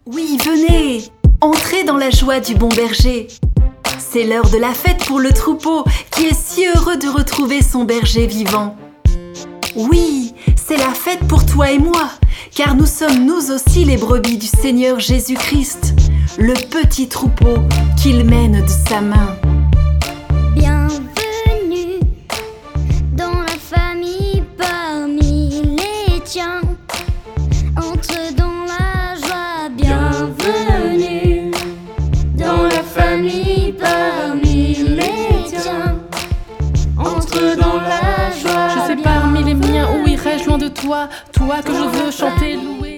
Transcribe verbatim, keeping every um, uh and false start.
Oui, venez, entrez dans la joie du bon berger. C'est l'heure de la fête pour le troupeau qui est si heureux de retrouver son berger vivant. Oui, c'est la fête pour toi et moi, car nous sommes nous aussi les brebis du Seigneur Jésus-Christ, le petit troupeau qu'il mène de sa main. Bienvenue dans la famille parmi les tiens. Entre dans la joie. Bienvenue dans la famille parmi les tiens. Entre dans la joie. Je sais parmi les miens où irais-je loin de toi, toi que je veux chanter, louer.